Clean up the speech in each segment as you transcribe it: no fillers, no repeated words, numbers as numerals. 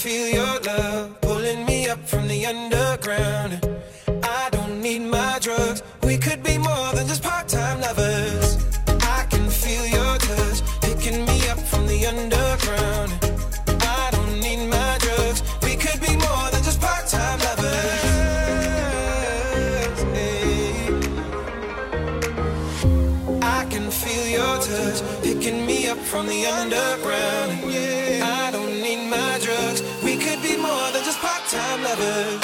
feel your love pulling me up from the underground. I don't need my drugs. We could be more than just part-time lovers. I can feel your touch picking me up from the underground. I don't need my drugs. We could be more than just part-time lovers. Hey. I can feel your touch picking me up from the underground. I don't need my drugs. We could be more than just part-time lovers.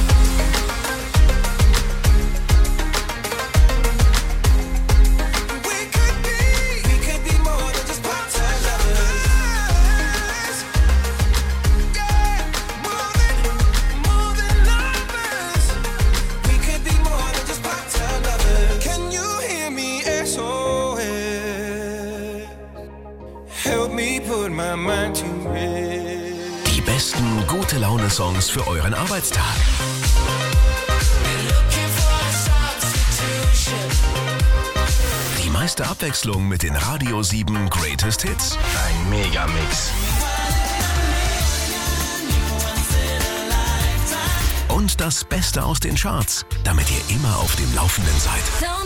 Die besten Gute-Laune-Songs für euren Arbeitstag. Die meiste Abwechslung mit den Radio 7 Greatest Hits. Ein Megamix. Und das Beste aus den Charts, damit ihr immer auf dem Laufenden seid.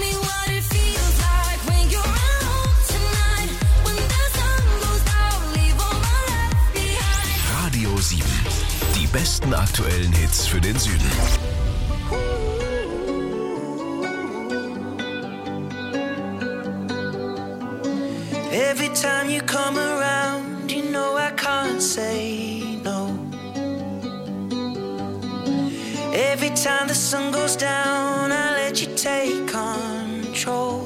Radio 7. Die besten aktuellen Hits für den Süden. Every time you come around, you know I can't say no. Every time the sun goes down, I let you take control.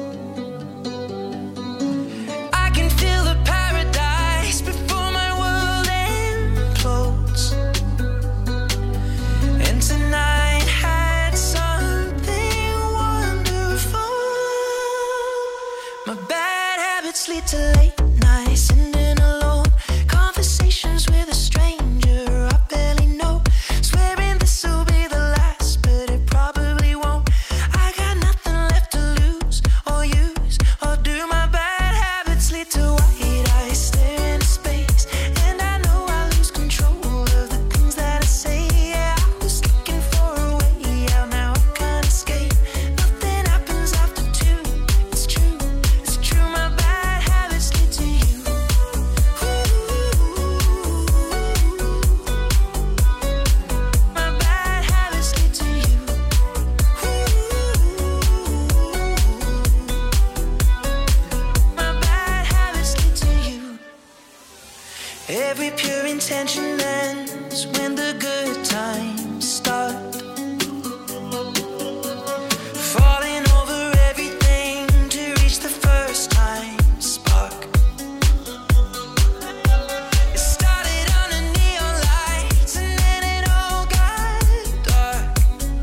Lead to late nights, sitting alone, conversations with a stranger I barely know, swearing this will be the last, but it probably won't. I got nothing left to lose or use, or do my bad habits lead to white eyes staring into space, and I know I lose control of the things that I say. Yeah, I was looking for a way out, now I can't escape. Nothing happens after 2, it's true, my bad. Every pure intention ends when the good times start. Falling over everything to reach the first time spark. It started under neon lights and then it all got dark.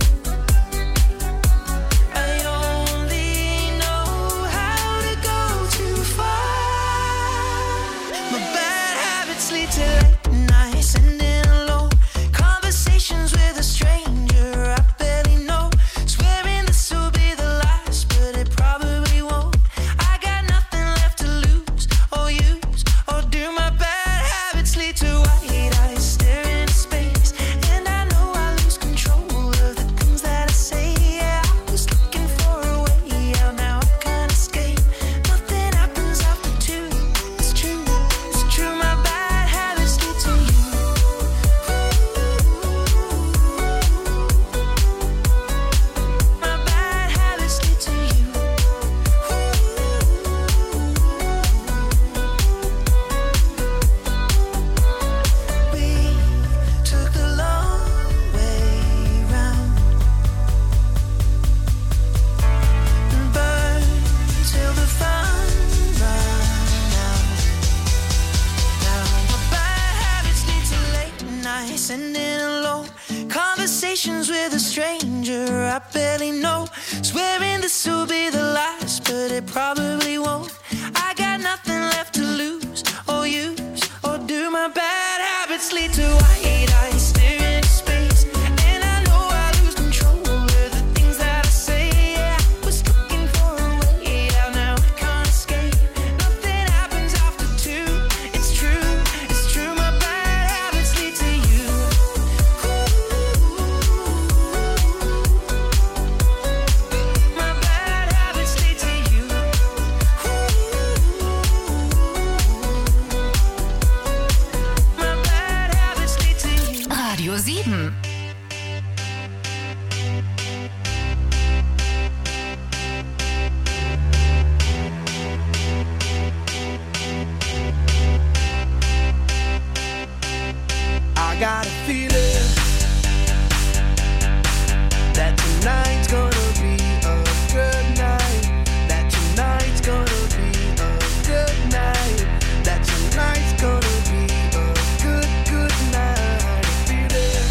I only know how to go too far. My bad habits lead to late nights, sitting alone, conversations with a stranger I barely know, swearing this will be the last, but it probably won't. I got nothing left to lose or use, or do my bad habits lead to white eyes staring into space, and I know I lose control of the things that I say. Yeah, I was looking for a way out, now I can't escape. Nothing happens after 2, it's true, my bad habits lead to you. My bad habits lead to you. We took the long way round and burned till the fun ran out. Now my bad habits lead to late nights, sitting alone, conversations with a stranger I barely know, swearing this will be the last, but it probably won't. I got nothing left to lose or use, or do my bad habits lead to white eyes staring into space, and I know I lose control of the things that I say. Yeah, I was looking for a way out, now I can't escape. Nothing happens after 2, it's true, my bad habits lead to got a feeling that tonight's gonna be a good night. That tonight's gonna be a good night. That tonight's gonna be a good night. I feel it.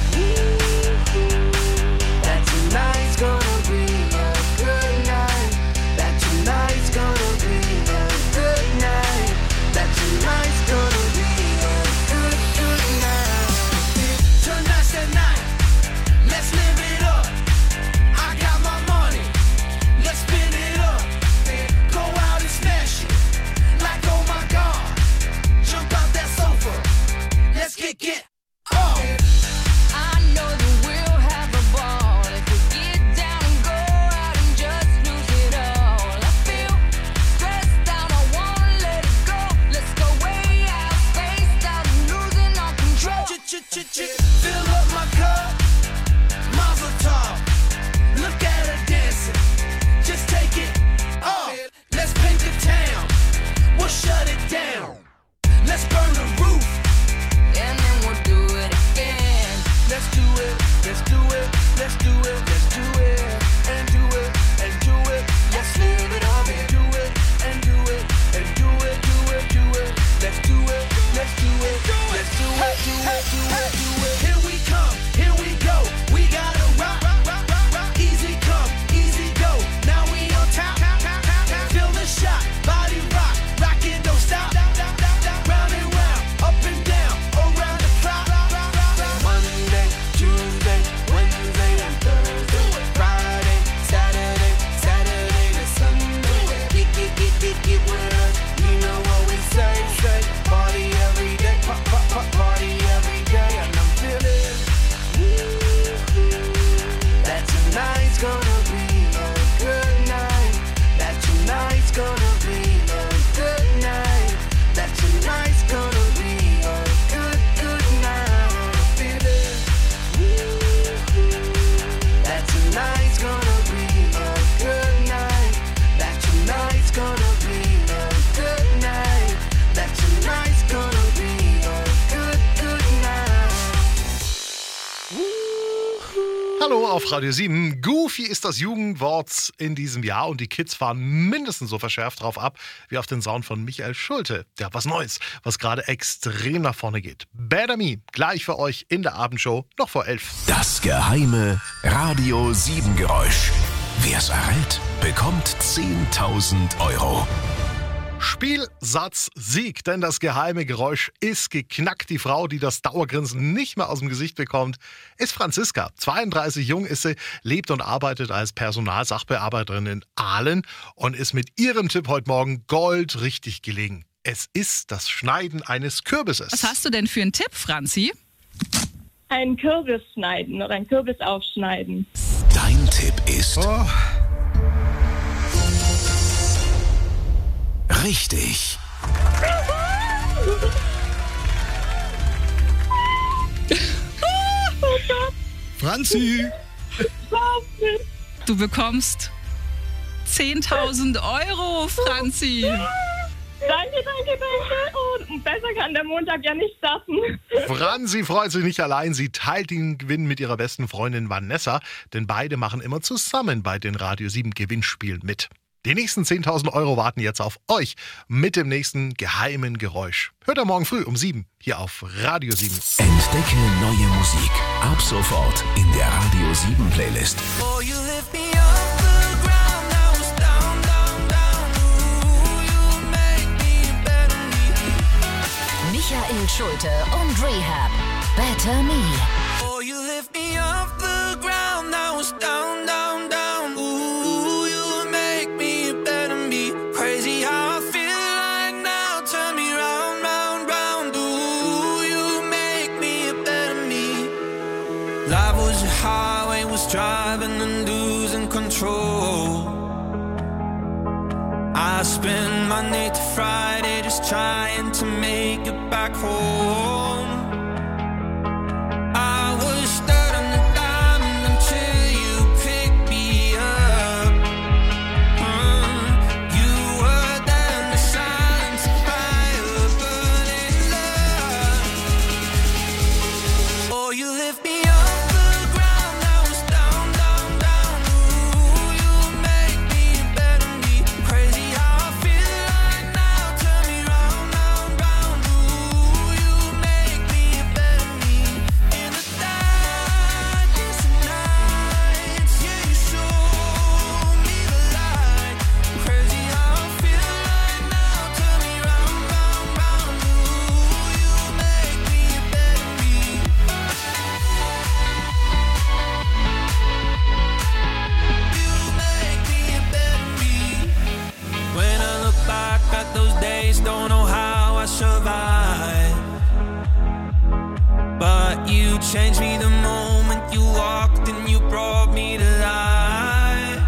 That tonight's gonna be a good night. That tonight's gonna be a good night. That tonight's gonna be a good night. Tonight's the night. Let's live it up. I got my money. Let's spin it up. Go out and smash it. Like oh my God. Jump out that sofa. Let's get up. I know that we'll have a ball if we get down and go out and just lose it all. I feel stressed out, I wanna let it go. Let's go way out, spaced out and losing all control. Fill up my cup. Mazel tov. Look at her dancing. Just take it off. Let's paint the town. We'll shut it down. Let's burn the roof. And then we'll do it again. Let's do it. Let's do it. Let's do it. Let's do it. And do it. And do it. Let's live it up. And do it. And do it. And do it. Do it. Do it. Let's do it. Let's do it. Let's do it. Do it. Do it. Do it. Here we come. Here we go. We gotta rock. Easy come. Easy go. Now we on top. Feel the shot. Body rock. Rock it. Don't stop. Round and round. Up and down. Around the clock. Monday, Tuesday, Wednesday, and Thursday. Friday, Saturday, Saturday to Sunday. Get with us. You know what we say. Party every day. Party every day. And I'm feeling that tonight's gonna be a good night. That tonight's gonna be a good night. That tonight's gonna be a good night. I feel it. That tonight's gonna be a good night. That tonight's gonna be a good night. That tonight's gonna be a good night. Hallo auf Radio 7. Goofy ist das Jugendwort in diesem Jahr und die Kids fahren mindestens so verschärft drauf ab wie auf den Sound von Michael Schulte. Ja, was Neues, was gerade extrem nach vorne geht. Better Me, gleich für euch in der Abendshow, noch vor 11. Das geheime Radio 7 Geräusch. Wer es errät, bekommt 10.000 €. Spiel, Satz, Sieg, denn das geheime Geräusch ist geknackt. Die Frau, die das Dauergrinsen nicht mehr aus dem Gesicht bekommt, ist Franziska. 32 jung ist sie, lebt und arbeitet als Personalsachbearbeiterin in Aalen und ist mit ihrem Tipp heute Morgen goldrichtig gelegen. Es ist das Schneiden eines Kürbisses. Was hast du denn für einen Tipp, Franzi? Einen Kürbis schneiden oder einen Kürbis aufschneiden. Dein Tipp ist richtig. Franzi! Du bekommst 10.000 €, Franzi. Danke. Und besser kann der Montag ja nicht starten. Franzi freut sich nicht allein. Sie teilt den Gewinn mit ihrer besten Freundin Vanessa, denn beide machen immer zusammen bei den Radio 7 Gewinnspielen mit. Die nächsten 10.000 € warten jetzt auf euch mit dem nächsten geheimen Geräusch. Hört ihr morgen früh um 7 hier auf Radio 7. Entdecke neue Musik. Ab sofort in der Radio 7 Playlist. Oh, you lift me off the ground. I was down. Ooh, you make me better me. Michael Schulte und Rehab. Better Me. Oh, you lift me off the ground. I was down. Ooh, you make me better me. Crazy how I feel right now. Turn me round. Ooh, you make me better me. Life was a highway, was driving and losing control. I spend Monday to Friday just trying to make it back home. I was stuck on the diamond until you picked me up. You were there in the silence, fire burning love. You changed me the moment you walked and you brought me to life.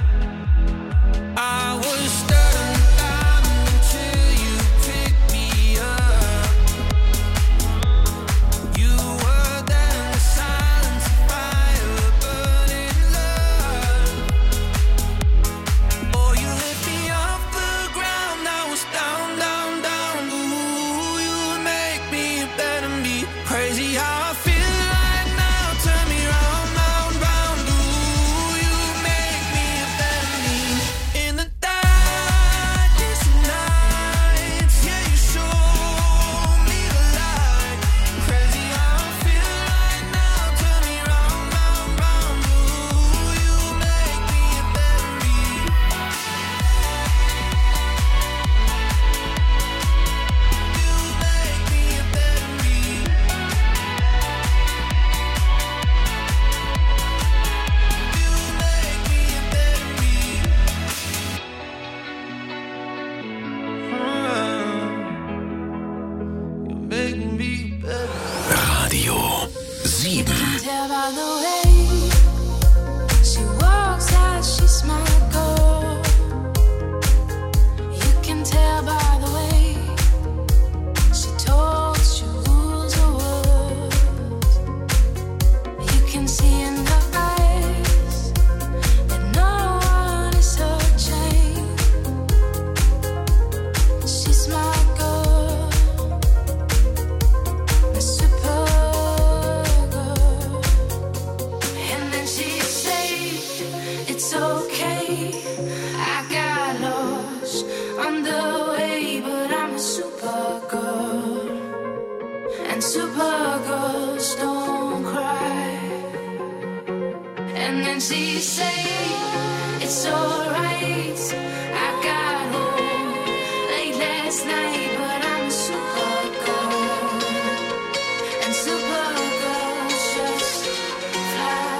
I was stuck until you picked me up. You were there in the silence, fire burning love. Oh, you lift me off the ground, I was down, down, down. Ooh, you make me better me. Crazy how I feel right now, turn me round, round, round. Ooh, you make me better me. In the darkest nights, yeah, you show me the light. Crazy how I feel right now, turn me round, round, round. Ooh, you make me better me. You make me better me. You make me better. Radio 7. Tell by the way she walks out, she's my girl. You can tell by the way she talks, she rules her words. You can see in her eyes that no one is her chain. She's my girl, my super girl. And then she say it's okay, I got lost on the way, but I'm a super girl, and super girls don't cry. And then she say it's alright, I got home late last night, but I'm a super girl, and super girls just fly.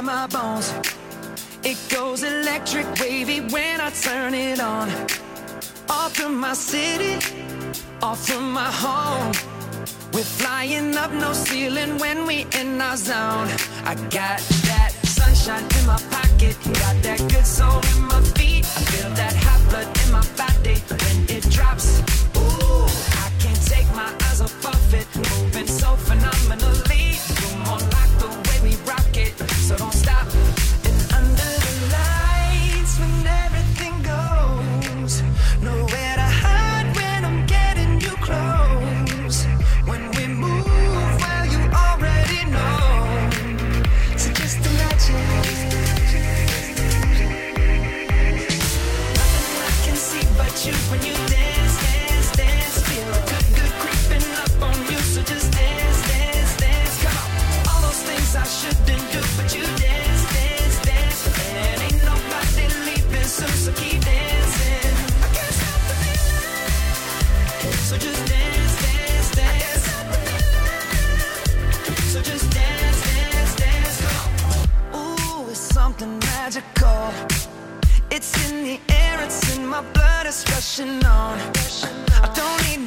inside my bones. It goes electric wavy when I turn it on. Off from my city, off from my home. We're flying up, no ceiling when we in our zone. I got that sunshine in my pocket, got that good soul in my feet. I feel that hot blood in my body when it drops. Ooh, I can't take my eyes off of it, moving so phenomenally. You're more like the way we rock it, so don't stop. And under the lights when everything goes, nowhere to hide when I'm getting you close. When we move, well, you already know. So just imagine. Nothing I can see but you when you dance, dance, dance. Feel good, good creeping up on you. So just dance, dance, dance. Come on. All those things I shouldn't do, but you dance, dance, dance. And ain't nobody leaving soon, so keep dancing. I can't stop the feeling. So just dance, dance, dance. So just dance, dance, dance. Ooh, it's something magical. It's in the air, it's in my blood, it's rushing on. I don't need